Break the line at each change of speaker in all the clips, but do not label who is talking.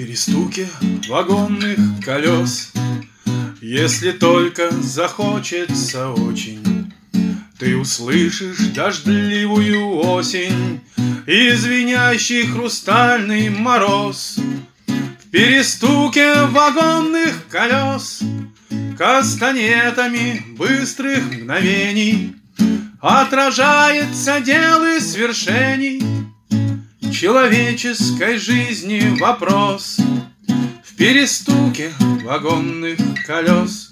перестуке вагонных колес. Если только захочется очень, ты услышишь дождливую осень и звенящий хрустальный мороз. В перестуке вагонных колес кастанетами быстрых мгновений отражается дело свершений человеческой жизни вопрос. В перестуке вагонных колес,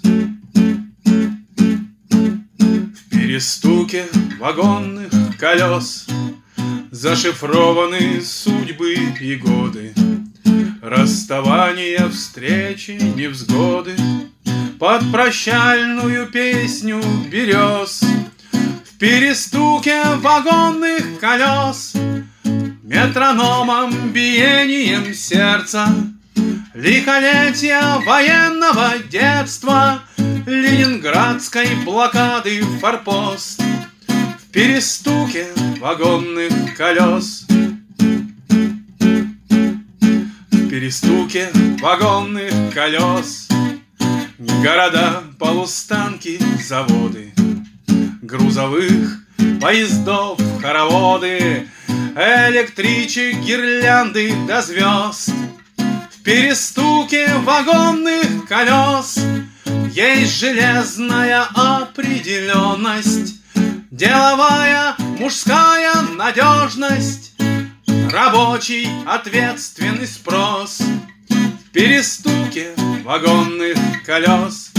в перестуке вагонных колес зашифрованы судьбы и годы, расставания, встречи, невзгоды под прощальную песню берез. В перестуке вагонных колес метрономом, биением сердца, лихолетия военного детства, ленинградской блокады форпост. В перестуке вагонных колес, в перестуке вагонных колес города, полустанки, заводы, грузовых поездов, хороводы, электричек, гирлянды до звезд. В перестуке вагонных колес есть железная определенность, деловая мужская надежность, рабочий ответственный спрос. В перестуке вагонных колес,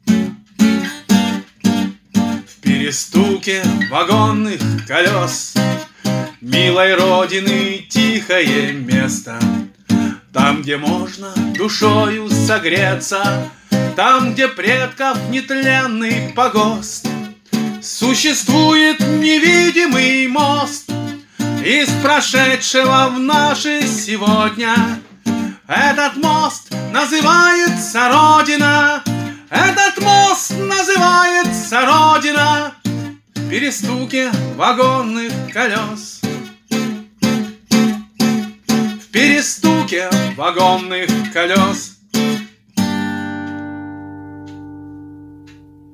в перестуке вагонных колес милой родины тихое место, там, где можно душою согреться, там, где предков нетленный погост. Существует невидимый мост из прошедшего в наше сегодня. Этот мост называется Родина, этот мост называется Родина. В перестуке вагонных колес, в перестуке вагонных колес